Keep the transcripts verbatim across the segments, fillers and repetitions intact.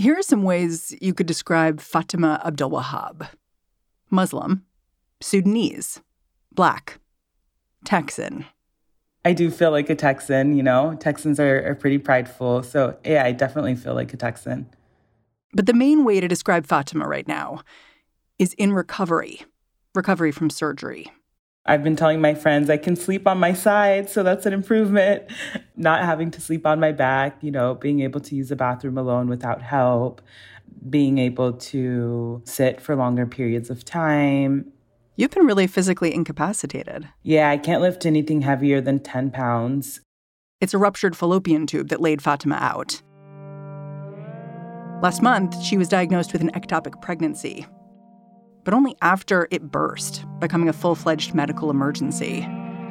Here are some ways you could describe Fatima Abdulwahab. Muslim, Sudanese, Black, Texan. I do feel like a Texan, you know. Texans are, are pretty prideful. So, yeah, I definitely feel like a Texan. But the main way to describe Fatima right now is in recovery, recovery from surgery. I've been telling my friends I can sleep on my side, so that's an improvement. Not having to sleep on my back, you know, being able to use the bathroom alone without help, being able to sit for longer periods of time. You've been really physically incapacitated. Yeah, I can't lift anything heavier than ten pounds. It's a ruptured fallopian tube that laid Fatima out. Last month, she was diagnosed with an ectopic pregnancy, but only after it burst, becoming a full-fledged medical emergency.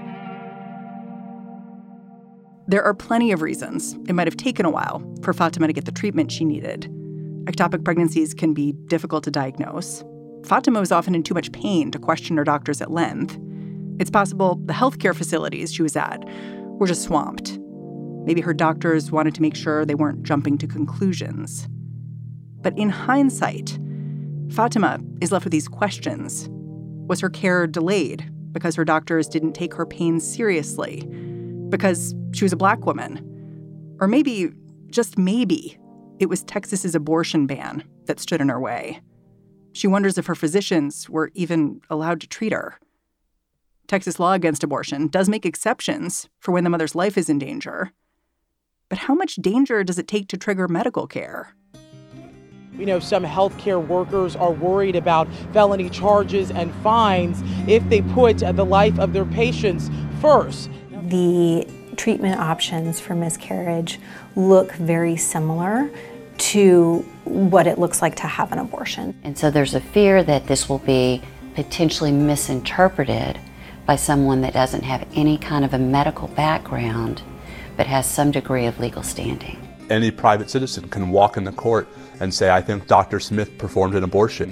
There are plenty of reasons it might have taken a while for Fatima to get the treatment she needed. Ectopic pregnancies can be difficult to diagnose. Fatima was often in too much pain to question her doctors at length. It's possible the healthcare facilities she was at were just swamped. Maybe her doctors wanted to make sure they weren't jumping to conclusions. But in hindsight, Fatima is left with these questions. Was her care delayed because her doctors didn't take her pain seriously? Because she was a Black woman? Or maybe, just maybe, it was Texas's abortion ban that stood in her way. She wonders if her physicians were even allowed to treat her. Texas law against abortion does make exceptions for when the mother's life is in danger. But how much danger does it take to trigger medical care? You know, some healthcare workers are worried about felony charges and fines if they put the life of their patients first. The treatment options for miscarriage look very similar to what it looks like to have an abortion. And so there's a fear that this will be potentially misinterpreted by someone that doesn't have any kind of a medical background, but has some degree of legal standing. Any private citizen can walk in the court and say, I think Doctor Smith performed an abortion.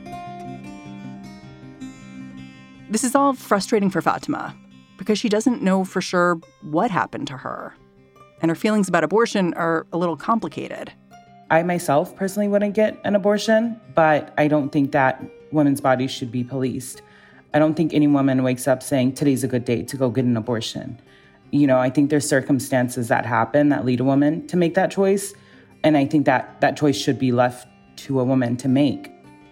This is all frustrating for Fatima because she doesn't know for sure what happened to her. And her feelings about abortion are a little complicated. I myself personally wouldn't get an abortion, but I don't think that women's bodies should be policed. I don't think any woman wakes up saying, today's a good day to go get an abortion. You know, I think there's circumstances that happen that lead a woman to make that choice. And I think that that choice should be left to a woman to make.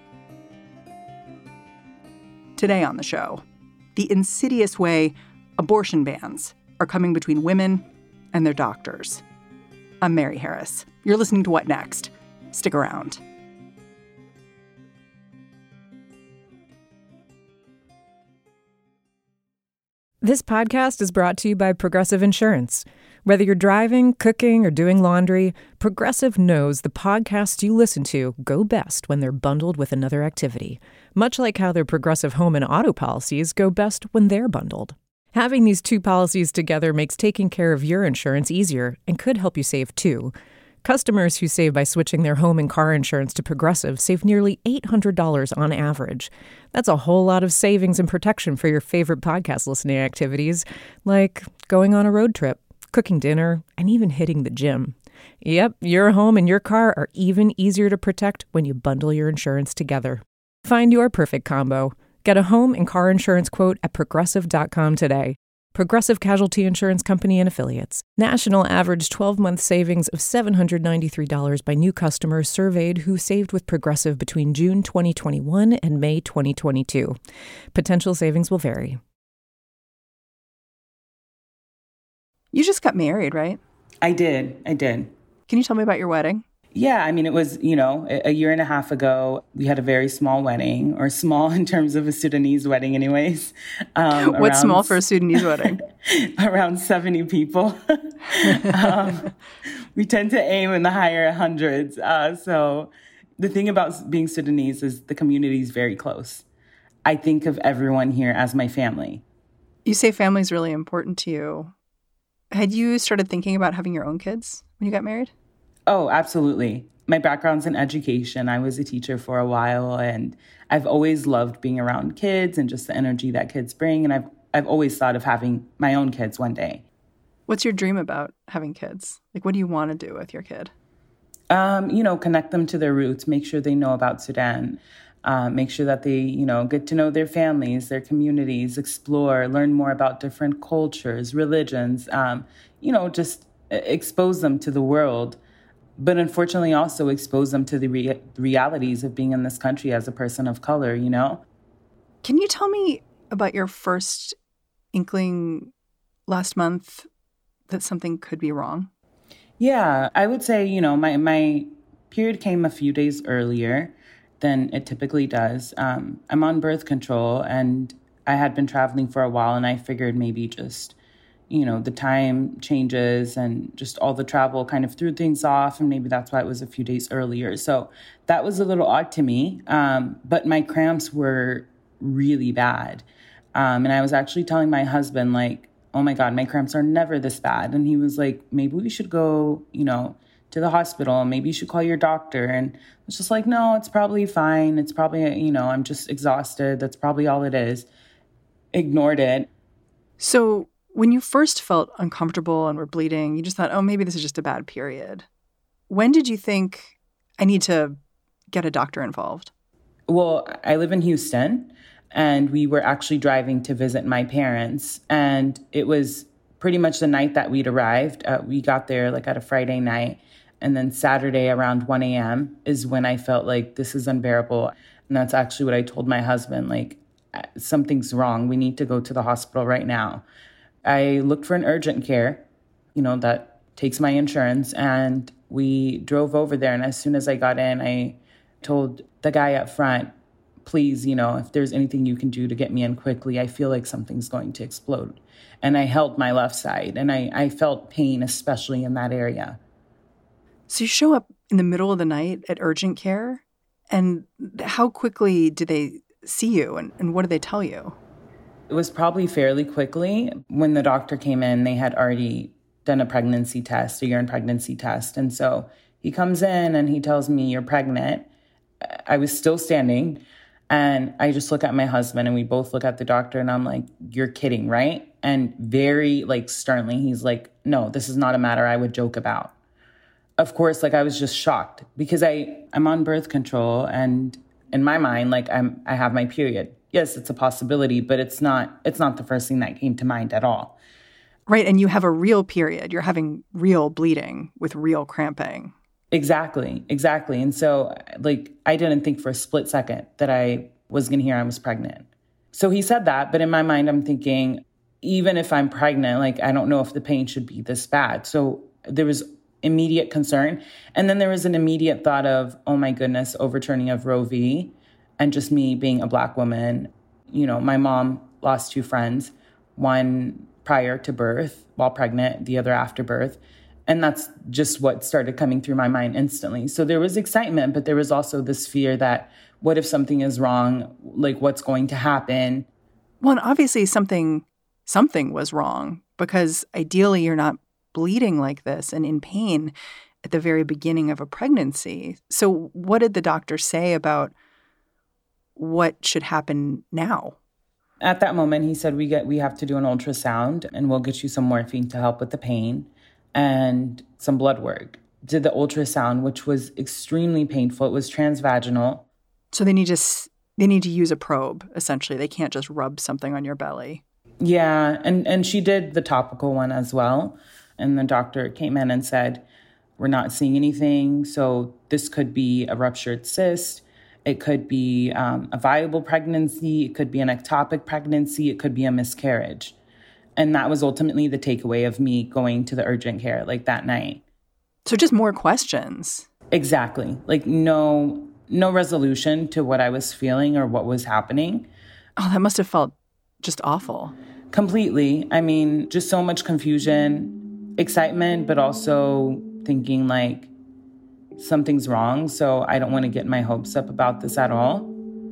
Today on the show, the insidious way abortion bans are coming between women and their doctors. I'm Mary Harris. You're listening to What Next? Stick around. This podcast is brought to you by Progressive Insurance. Whether you're driving, cooking, or doing laundry, Progressive knows the podcasts you listen to go best when they're bundled with another activity, much like how their Progressive home and auto policies go best when they're bundled. Having these two policies together makes taking care of your insurance easier and could help you save too. Customers who save by switching their home and car insurance to Progressive save nearly eight hundred dollars on average. That's a whole lot of savings and protection for your favorite podcast listening activities, like going on a road trip, cooking dinner, and even hitting the gym. Yep, your home and your car are even easier to protect when you bundle your insurance together. Find your perfect combo. Get a home and car insurance quote at progressive dot com today. Progressive Casualty Insurance Company and Affiliates. National average twelve-month savings of seven hundred ninety-three dollars by new customers surveyed who saved with Progressive between June twenty twenty-one and May twenty twenty-two. Potential savings will vary. You just got married, right? I did. I did. Can you tell me about your wedding? Yeah, I mean, it was, you know, a year and a half ago, we had a very small wedding, or small in terms of a Sudanese wedding anyways. Um, What's small for a Sudanese wedding? Around seventy people. um, we tend to aim in the higher hundreds. Uh, so the thing about being Sudanese is the community is very close. I think of everyone here as my family. You say family is really important to you. Had you started thinking about having your own kids when you got married? Oh, absolutely. My background's in education. I was a teacher for a while, and I've always loved being around kids and just the energy that kids bring. And I've I've always thought of having my own kids one day. What's your dream about having kids? Like, what do you want to do with your kid? Um, you know, connect them to their roots, make sure they know about Sudan, uh, make sure that they, you know, get to know their families, their communities, explore, learn more about different cultures, religions, um, you know, just expose them to the world. But unfortunately also expose them to the re- realities of being in this country as a person of color, you know? Can you tell me about your first inkling last month that something could be wrong? Yeah, I would say, you know, my, my period came a few days earlier than it typically does. Um, I'm on birth control, and I had been traveling for a while, and I figured maybe just, you know, the time changes and just all the travel kind of threw things off, and maybe that's why it was a few days earlier. So that was a little odd to me, um, but my cramps were really bad. Um, and I was actually telling my husband, like, oh my God, my cramps are never this bad. And he was like, maybe we should go, you know, to the hospital. Maybe you should call your doctor. And I was just like, no, it's probably fine. It's probably, you know, I'm just exhausted. That's probably all it is. Ignored it. So when you first felt uncomfortable and were bleeding, you just thought, oh, maybe this is just a bad period. When did you think, I need to get a doctor involved? Well, I live in Houston, and we were actually driving to visit my parents. And it was pretty much the night that we'd arrived. Uh, we got there like at a Friday night. And then Saturday around one a.m. is when I felt like this is unbearable. And that's actually what I told my husband, like, something's wrong. We need to go to the hospital right now. I looked for an urgent care, you know, that takes my insurance. And we drove over there. And as soon as I got in, I told the guy up front, please, you know, if there's anything you can do to get me in quickly, I feel like something's going to explode. And I held my left side, and I, I felt pain, especially in that area. So you show up in the middle of the night at urgent care, and how quickly do they see you, and, and what do they tell you? It was probably fairly quickly. When the doctor came in, they had already done a pregnancy test, a urine pregnancy test. And so he comes in and he tells me, you're pregnant. I was still standing. And I just look at my husband, and we both look at the doctor, and I'm like, you're kidding, right? And very like sternly, he's like, no, this is not a matter I would joke about. Of course, like I was just shocked because I, I'm on birth control, and in my mind, like I'm, I have my period. Yes, it's a possibility, but it's not, it's not the first thing that came to mind at all. Right. And you have a real period. You're having real bleeding with real cramping. Exactly, exactly. And so, like, I didn't think for a split second that I was going to hear I was pregnant. So he said that, but in my mind, I'm thinking, even if I'm pregnant, like, I don't know if the pain should be this bad. So there was immediate concern. And then there was an immediate thought of, oh my goodness, overturning of Roe v. And just me being a Black woman. You know, my mom lost two friends, one prior to birth while pregnant, the other after birth. And that's just what started coming through my mind instantly. So there was excitement, but there was also this fear that what if something is wrong? Like, what's going to happen? Well, and obviously something, something was wrong, because ideally you're not bleeding like this and in pain at the very beginning of a pregnancy. So what did the doctor say about what should happen now? At that moment, he said, we get we have to do an ultrasound, and we'll get you some morphine to help with the pain and some blood work. Did the ultrasound, which was extremely painful. It was transvaginal. So they need to they need to use a probe, essentially. They can't just rub something on your belly. Yeah, and, and she did the topical one as well. And the doctor came in and said, we're not seeing anything. So this could be a ruptured cyst. It could be um, a viable pregnancy. It could be an ectopic pregnancy. It could be a miscarriage. And that was ultimately the takeaway of me going to the urgent care like that night. So just more questions. Exactly. Like no no resolution to what I was feeling or what was happening. Oh, that must have felt just awful. Completely. I mean, just so much confusion, excitement, but also thinking like something's wrong. So I don't want to get my hopes up about this at all.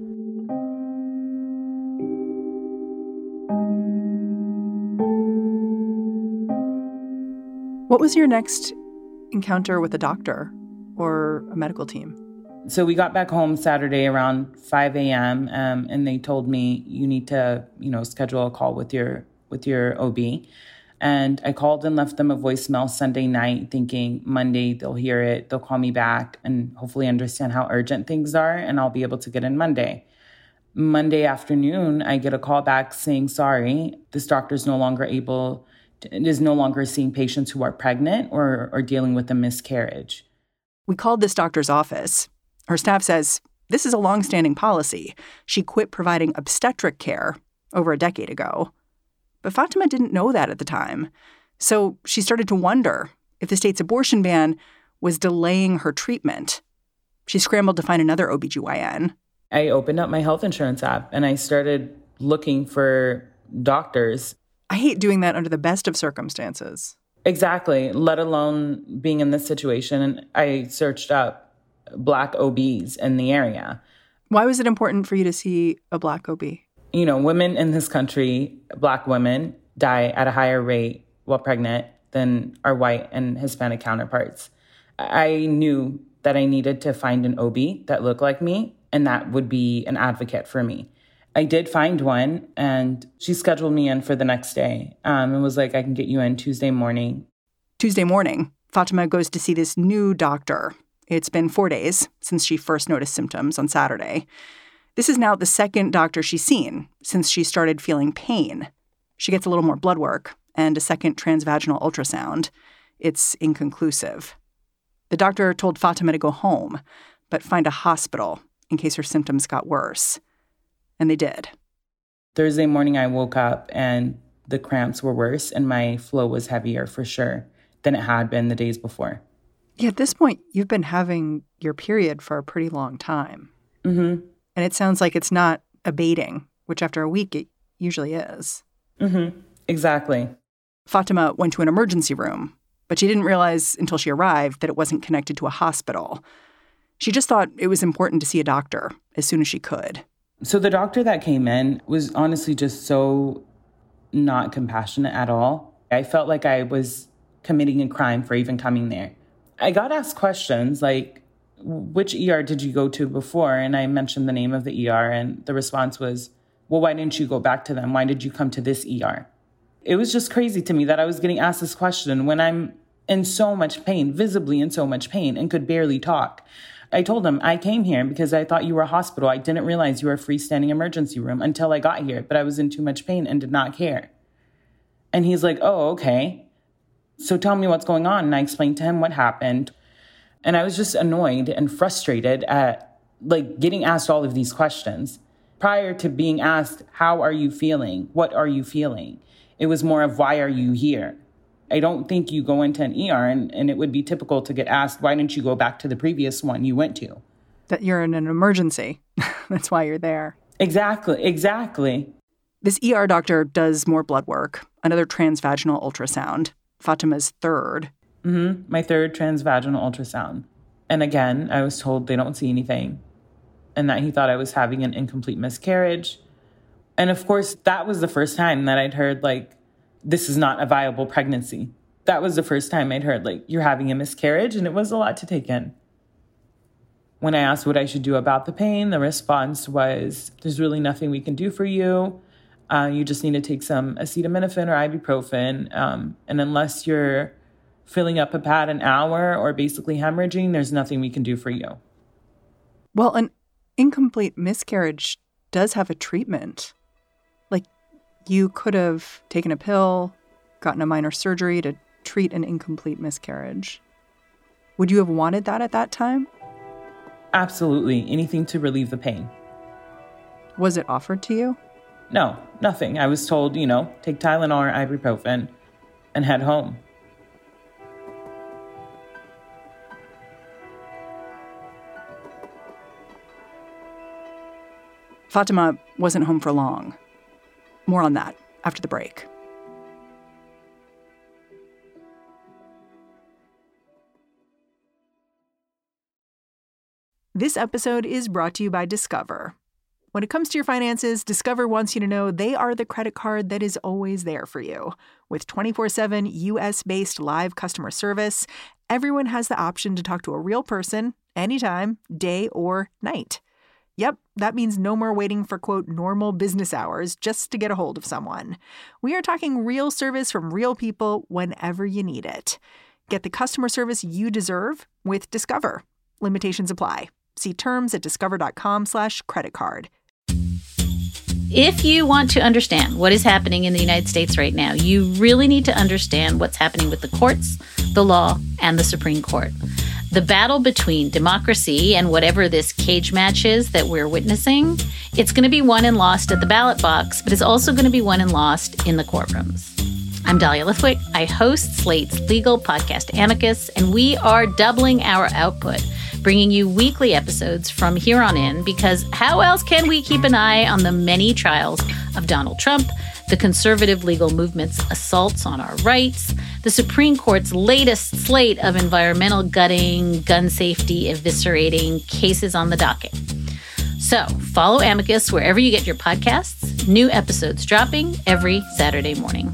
What was your next encounter with a doctor or a medical team? So we got back home Saturday around five a.m. Um, and they told me you need to, you know, schedule a call with your with your O B. And I called and left them a voicemail Sunday night thinking Monday they'll hear it, they'll call me back and hopefully understand how urgent things are and I'll be able to get in Monday. Monday afternoon, I get a call back saying, sorry, this doctor's no longer able, to, is no longer seeing patients who are pregnant or, or dealing with a miscarriage. We called this doctor's office. Her staff says this is a longstanding policy. She quit providing obstetric care over a decade ago. But Fatima didn't know that at the time. So she started to wonder if the state's abortion ban was delaying her treatment. She scrambled to find another O B G Y N. I opened up my health insurance app and I started looking for doctors. I hate doing that under the best of circumstances. Exactly, let alone being in this situation. And I searched up Black O Bs in the area. Why was it important for you to see a Black O B? You know, women in this country, Black women, die at a higher rate while pregnant than our white and Hispanic counterparts. I knew that I needed to find an O B that looked like me, and that would be an advocate for me. I did find one, and she scheduled me in for the next day um, and was like, I can get you in Tuesday morning. Tuesday morning, Fatima goes to see this new doctor. It's been four days since she first noticed symptoms on Saturday. This is now the second doctor she's seen since she started feeling pain. She gets a little more blood work and a second transvaginal ultrasound. It's inconclusive. The doctor told Fatima to go home, but find a hospital in case her symptoms got worse. And they did. Thursday morning, I woke up and the cramps were worse and my flow was heavier for sure than it had been the days before. Yeah, at this point, you've been having your period for a pretty long time. Mm-hmm. And it sounds like it's not abating, which after a week it usually is. Mm-hmm. Exactly. Fatima went to an emergency room, but she didn't realize until she arrived that it wasn't connected to a hospital. She just thought it was important to see a doctor as soon as she could. So the doctor that came in was honestly just so not compassionate at all. I felt like I was committing a crime for even coming there. I got asked questions like, which E R did you go to before? And I mentioned the name of the E R, and the response was, well, why didn't you go back to them? Why did you come to this E R? It was just crazy to me that I was getting asked this question when I'm in so much pain, visibly in so much pain, and could barely talk. I told him I came here because I thought you were a hospital. I didn't realize you were a freestanding emergency room until I got here, but I was in too much pain and did not care. And he's like, oh, okay. So tell me what's going on. And I explained to him what happened. And I was just annoyed and frustrated at like getting asked all of these questions. Prior to being asked, how are you feeling? What are you feeling? It was more of, why are you here? I don't think you go into an E R and, and it would be typical to get asked, why didn't you go back to the previous one you went to? That you're in an emergency. That's why you're there. Exactly, exactly. This E R doctor does more blood work, another transvaginal ultrasound, Fatima's third. Mm-hmm. My third transvaginal ultrasound. And again, I was told they don't see anything and that he thought I was having an incomplete miscarriage. And of course, that was the first time that I'd heard, like, this is not a viable pregnancy. That was the first time I'd heard, like, you're having a miscarriage, and it was a lot to take in. When I asked what I should do about the pain, the response was, there's really nothing we can do for you. Uh, you just need to take some acetaminophen or ibuprofen. Um, and unless you're filling up a pad an hour or basically hemorrhaging, there's nothing we can do for you. Well, an incomplete miscarriage does have a treatment. Like, you could have taken a pill, gotten a minor surgery to treat an incomplete miscarriage. Would you have wanted that at that time? Absolutely. Anything to relieve the pain. Was it offered to you? No, nothing. I was told, you know, take Tylenol or ibuprofen and head home. Fatima wasn't home for long. More on that after the break. This episode is brought to you by Discover. When it comes to your finances, Discover wants you to know they are the credit card that is always there for you. With twenty-four seven U S-based live customer service, everyone has the option to talk to a real person anytime, day or night. Yep, that means no more waiting for, quote, normal business hours just to get a hold of someone. We are talking real service from real people whenever you need it. Get the customer service you deserve with Discover. Limitations apply. See terms at discover.com slash credit card. If you want to understand what is happening in the United States right now, you really need to understand what's happening with the courts, the law, and the Supreme Court. The battle between democracy and whatever this cage match is that we're witnessing, it's going to be won and lost at the ballot box, but it's also going to be won and lost in the courtrooms. I'm Dahlia Lithwick. I host Slate's legal podcast Amicus, and we are doubling our output, bringing you weekly episodes from here on in, because how else can we keep an eye on the many trials of Donald Trump, the conservative legal movement's assaults on our rights, the Supreme Court's latest slate of environmental gutting, gun safety eviscerating cases on the docket. So follow Amicus wherever you get your podcasts. New episodes dropping every Saturday morning.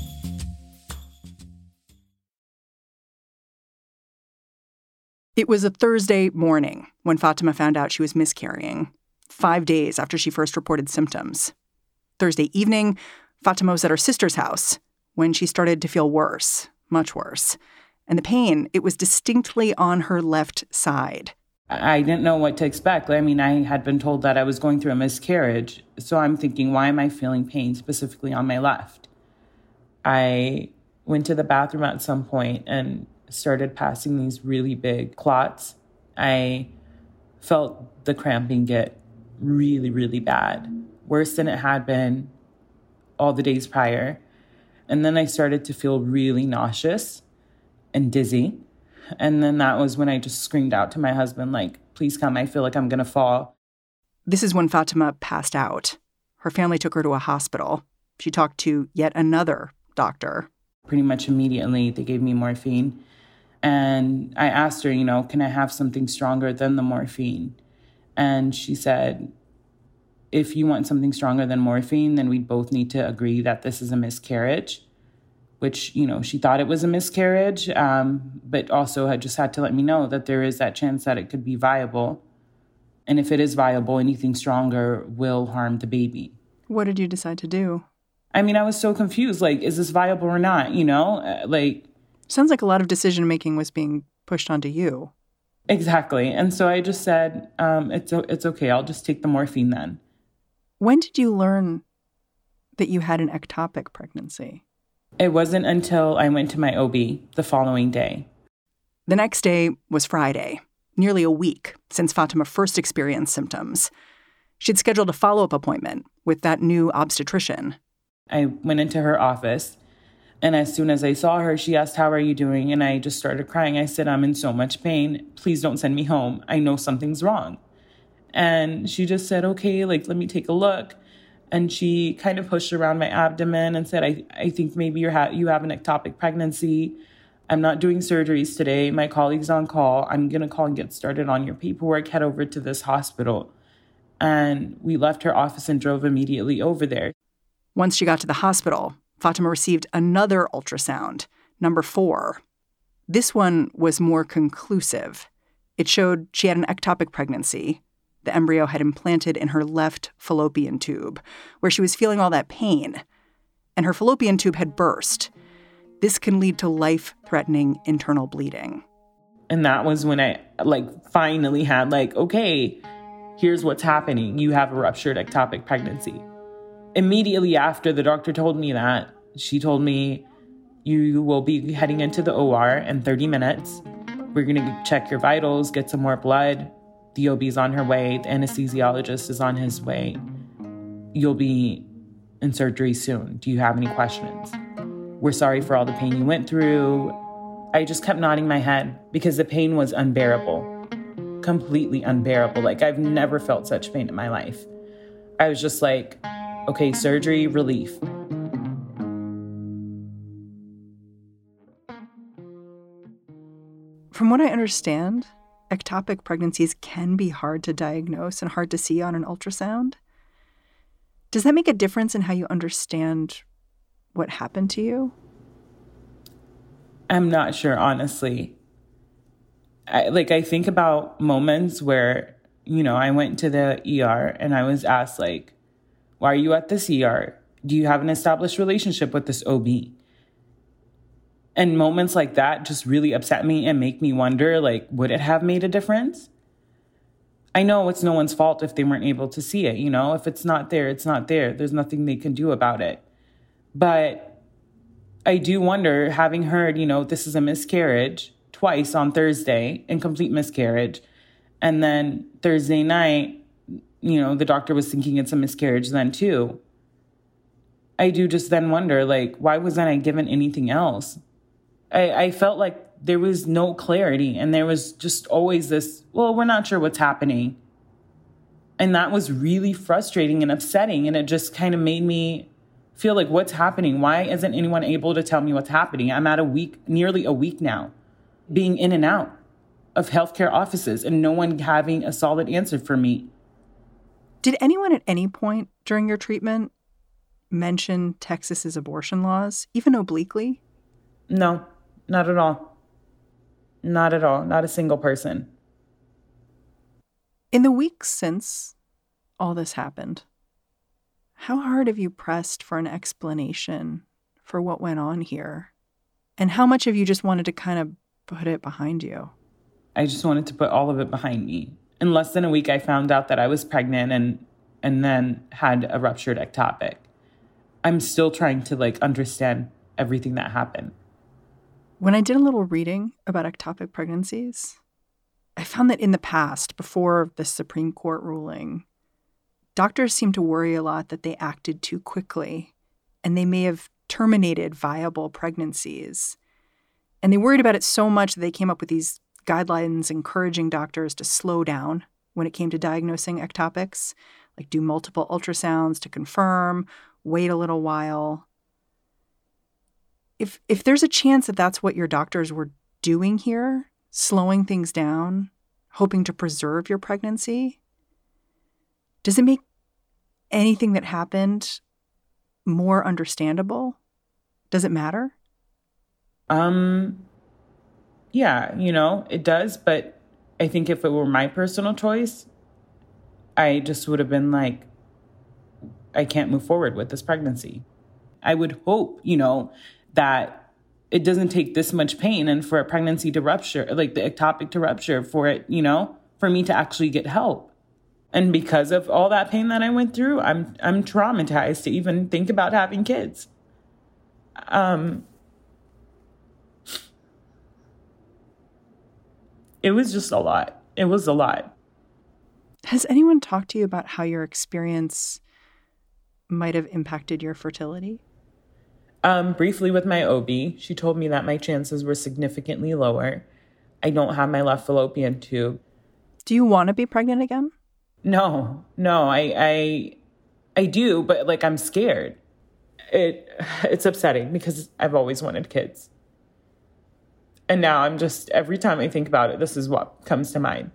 It was a Thursday morning when Fatima found out she was miscarrying, five days after she first reported symptoms. Thursday evening, Fatima was at her sister's house when she started to feel worse, much worse. And the pain, it was distinctly on her left side. I didn't know what to expect. I mean, I had been told that I was going through a miscarriage. So I'm thinking, why am I feeling pain specifically on my left? I went to the bathroom at some point and started passing these really big clots. I felt the cramping get really, really bad, worse than it had been all the days prior. And then I started to feel really nauseous and dizzy. And then that was when I just screamed out to my husband, like, please come, I feel like I'm going to fall. This is when Fatima passed out. Her family took her to a hospital. She talked to yet another doctor. Pretty much immediately, they gave me morphine. And I asked her, you know, can I have something stronger than the morphine? And she said, if you want something stronger than morphine, then we both need to agree that this is a miscarriage, which, you know, she thought it was a miscarriage, um, but also had just had to let me know that there is that chance that it could be viable. And if it is viable, anything stronger will harm the baby. What did you decide to do? I mean, I was so confused. Like, is this viable or not? You know, uh, like. Sounds like a lot of decision-making was being pushed onto you. Exactly. And so I just said, um, it's it's okay. I'll just take the morphine then. When did you learn that you had an ectopic pregnancy? It wasn't until I went to my O B the following day. The next day was Friday, nearly a week since Fatima first experienced symptoms. She'd scheduled a follow-up appointment with that new obstetrician. I went into her office, and as soon as I saw her, she asked, how are you doing? And I just started crying. I said, I'm in so much pain. Please don't send me home. I know something's wrong. And she just said, okay, like, let me take a look. And she kind of pushed around my abdomen and said, I, I think maybe you're ha- you have an ectopic pregnancy. I'm not doing surgeries today. My colleague's on call. I'm going to call and get started on your paperwork. Head over to this hospital. And we left her office and drove immediately over there. Once she got to the hospital, Fatima received another ultrasound, number four. This one was more conclusive. It showed she had an ectopic pregnancy. The embryo had implanted in her left fallopian tube, where she was feeling all that pain. And her fallopian tube had burst. This can lead to life-threatening internal bleeding. And that was when I, like, finally had, like, okay, here's what's happening. You have a ruptured ectopic pregnancy. Immediately after the doctor told me that, she told me, you will be heading into the O R in thirty minutes. We're going to check your vitals, get some more blood. The O B's on her way. The anesthesiologist is on his way. You'll be in surgery soon. Do you have any questions? We're sorry for all the pain you went through. I just kept nodding my head because the pain was unbearable, completely unbearable. Like, I've never felt such pain in my life. I was just like, okay, surgery, relief. From what I understand, ectopic pregnancies can be hard to diagnose and hard to see on an ultrasound. Does that make a difference in how you understand what happened to you? I'm not sure, honestly. I, like, I think about moments where you know, I went to the E R and I was asked, like, why are you at this E R? Do you have an established relationship with this O B? And moments like that just really upset me and make me wonder, like, would it have made a difference? I know it's no one's fault if they weren't able to see it, you know? If it's not there, it's not there. There's nothing they can do about it. But I do wonder, having heard, you know, this is a miscarriage twice on Thursday, incomplete miscarriage, and then Thursday night, you know, the doctor was thinking it's a miscarriage then too. I do just then wonder, like, why wasn't I given anything else? I, I felt like there was no clarity and there was just always this, well, we're not sure what's happening. And that was really frustrating and upsetting. And it just kind of made me feel like, what's happening? Why isn't anyone able to tell me what's happening? I'm at a week, nearly a week now, being in and out of healthcare offices and no one having a solid answer for me. Did anyone at any point during your treatment mention Texas's abortion laws, even obliquely? No, not at all. Not at all. Not a single person. In the weeks since all this happened, how hard have you pressed for an explanation for what went on here? And how much have you just wanted to kind of put it behind you? I just wanted to put all of it behind me. In less than a week, I found out that I was pregnant and and then had a ruptured ectopic. I'm still trying to, like, understand everything that happened. When I did a little reading about ectopic pregnancies, I found that in the past, before the Supreme Court ruling, doctors seemed to worry a lot that they acted too quickly and they may have terminated viable pregnancies. And they worried about it so much that they came up with these guidelines encouraging doctors to slow down when it came to diagnosing ectopics, like do multiple ultrasounds to confirm, wait a little while. If if there's a chance that that's what your doctors were doing here, slowing things down, hoping to preserve your pregnancy, does it make anything that happened more understandable? Does it matter? Um, yeah, you know, it does. But I think if it were my personal choice, I just would have been like, I can't move forward with this pregnancy. I would hope, you know, that it doesn't take this much pain and for a pregnancy to rupture, like the ectopic to rupture, for it, you know, for me to actually get help. And because of all that pain that I went through, I'm I'm traumatized to even think about having kids. Um, it was just a lot. It was a lot. Has anyone talked to you about how your experience might have impacted your fertility? Um, briefly with my O B, she told me that my chances were significantly lower. I don't have my left fallopian tube. Do you want to be pregnant again? No, no, I, I, I do, but like I'm scared. It, it's upsetting because I've always wanted kids. And now I'm just, every time I think about it, this is what comes to mind.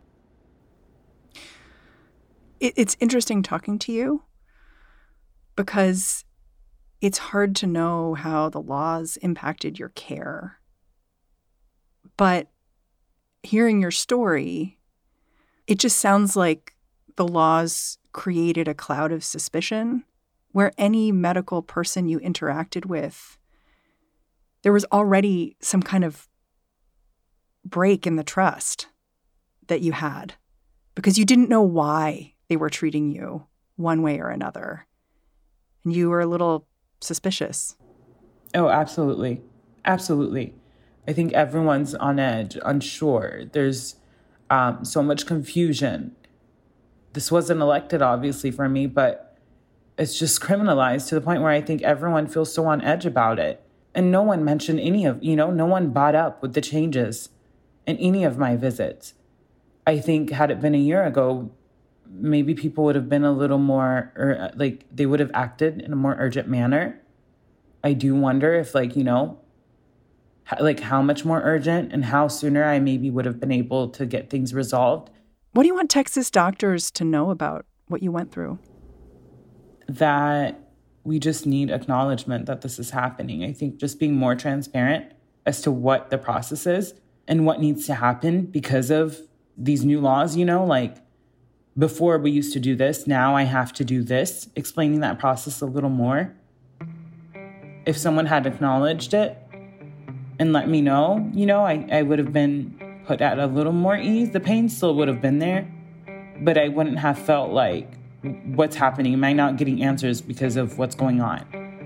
It, it's interesting talking to you because it's hard to know how the laws impacted your care. But hearing your story, it just sounds like the laws created a cloud of suspicion where any medical person you interacted with, there was already some kind of break in the trust that you had because you didn't know why they were treating you one way or another. And you were a little suspicious. Oh, absolutely. Absolutely. I think everyone's on edge, unsure. There's um, so much confusion. This wasn't elected, obviously, for me, but it's just criminalized to the point where I think everyone feels so on edge about it. And no one mentioned any of, you know, no one bought up with the changes in any of my visits. I think had it been a year ago, maybe people would have been a little more, or like they would have acted in a more urgent manner. I do wonder if, like, you know, like how much more urgent and how sooner I maybe would have been able to get things resolved. What do you want Texas doctors to know about what you went through? That we just need acknowledgement that this is happening. I think just being more transparent as to what the process is and what needs to happen because of these new laws, you know, like before we used to do this, now I have to do this, explaining that process a little more. If someone had acknowledged it and let me know, you know, I, I would have been put at a little more ease. The pain still would have been there, but I wouldn't have felt like, what's happening? Am I not getting answers because of what's going on?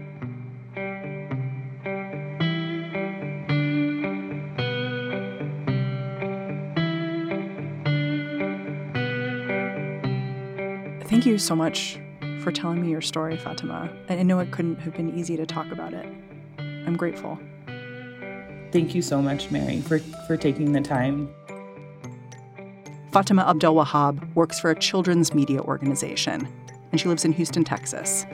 Thank you so much for telling me your story, Fatima. I know it couldn't have been easy to talk about it. I'm grateful. Thank you so much, Mary, for, for taking the time. Fatima Abdel-Wahab works for a children's media organization, and she lives in Houston, Texas.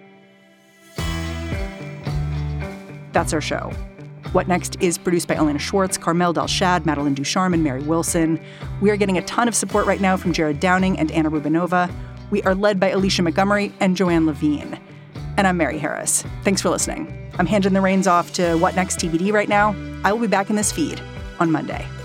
That's our show. What Next is produced by Elena Schwartz, Carmel Delshad, Madeline Ducharme, and Mary Wilson. We are getting a ton of support right now from Jared Downing and Anna Rubinova. We are led by Alicia Montgomery and Joanne Levine. And I'm Mary Harris. Thanks for listening. I'm handing the reins off to What Next T B D right now. I will be back in this feed on Monday.